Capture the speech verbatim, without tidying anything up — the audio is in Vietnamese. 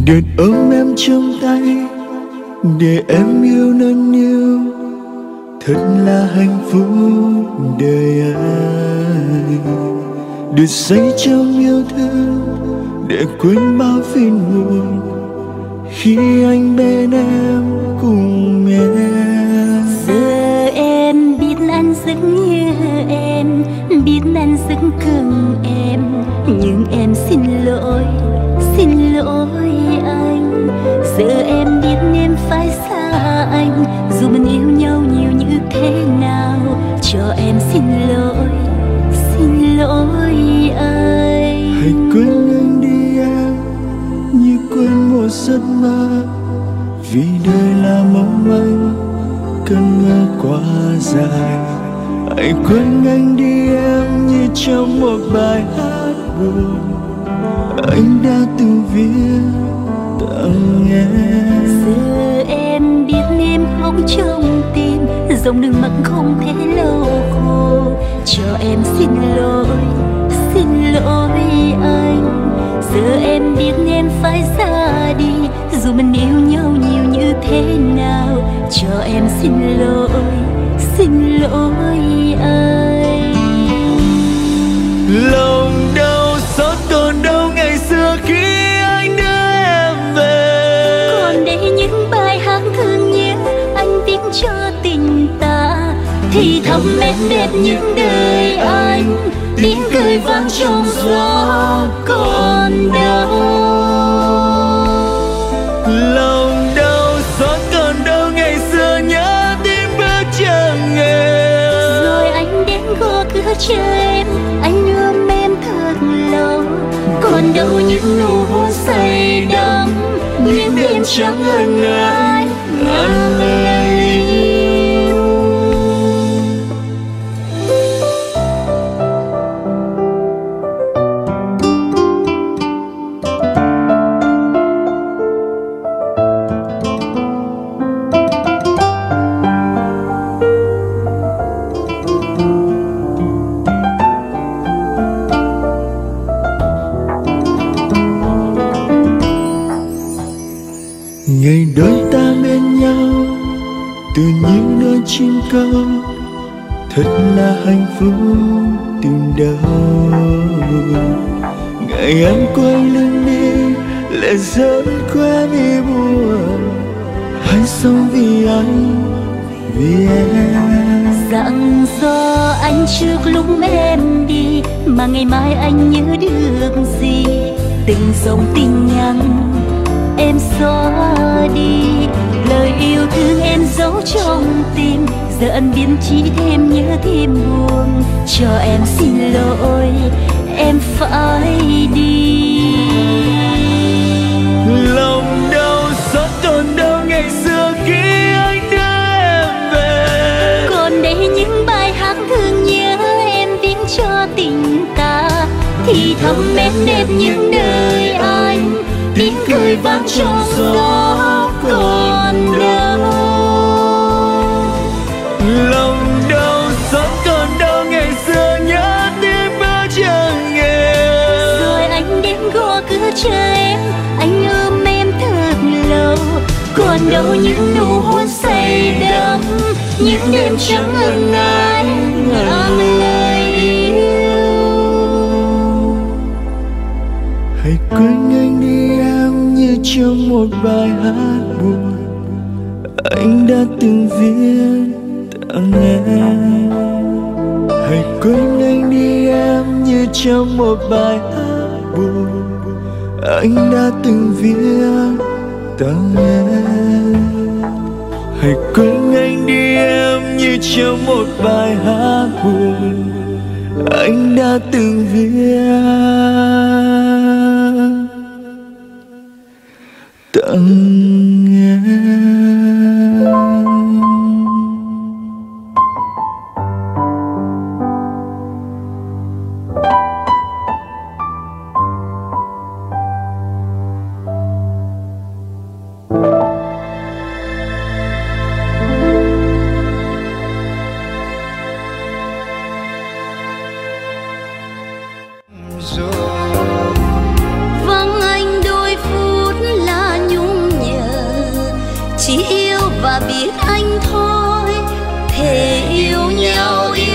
Được ôm em trong tay để em yêu nên yêu, thật là hạnh phúc đời ai. Được say trong yêu thương để quên bao phiền muộn khi anh bên em cùng em. Giờ em biết anh rất nhớ em, biết anh rất cần em, nhưng em xin lỗi, xin lỗi anh. Giờ em biết em phải xa anh, dù mình yêu nhau nhiều như thế nào. Cho em xin lỗi, xin lỗi anh. Hãy quên anh đi em, như quên một giấc mơ, vì đời là mong manh, cơn mơ quá dài. Hãy quên anh đi em, như trong một bài hát buồn anh đã từng viết tặng em. Giờ em biết em khóc trong tim, dòng nước mắt không thể lâu khô. Cho em xin lỗi, xin lỗi anh. Giờ em biết em phải ra đi, dù mình yêu nhau nhiều như thế nào. Cho em xin lỗi, xin lỗi anh. Lòng đau xót còn đâu ngày xưa khi anh đưa em về. Còn đây những bài hát thương nhớ anh viết cho tình ta, thì thầm em đẹp những đời anh. Tiếng cười vang trong gió còn đâu. Lòng đau xót còn đâu ngày xưa nhớ tiếng bước chân em. Rồi anh đến gõ cửa chờ em, anh ôm em thật lâu. Còn đâu những nụ hôn say đắm, những đêm trắng ân ái ngàn lời yêu. Ngày đôi ta bên nhau từ những nơi chim câu, thật là hạnh phúc tìm đâu. Ngày em quay lưng đi lệ rơi qua mi buồn, hãy sống vì anh, vì em. Dặn dò anh trước lúc em đi, mà ngày mai anh nhớ được gì. Từng dòng tin nhắn em xóa đi, lời yêu thương em giấu trong tim. Giờ anh biến chỉ thêm nhớ thêm buồn. Cho em xin lỗi, em phải đi. Lòng đau xót còn đâu ngày xưa khi anh đưa em về. Còn đây những bài hát thương nhớ em viết cho tình ta, thì thầm em đẹp những đời anh. Tiếng cười vang trong gió còn đâu. Lòng đau xót còn đâu ngày xưa nhớ tiếng bước chân em. Rồi anh đến gõ cửa chờ em, anh ôm em thật lâu. Còn đâu những nụ hôn say đắm, những đêm trắng ân ái ngàn lời yêu. Hãy quên anh đi em, như trong một bài hát buồn anh đã từng viết tặng em. Hãy quên anh đi em, như trong một bài hát buồn anh đã từng viết tặng em. Hãy quên anh đi em, như trong một bài hát buồn anh đã từng viết tặng em. Vắng anh đôi phút là thôi, thề yêu nhau yêu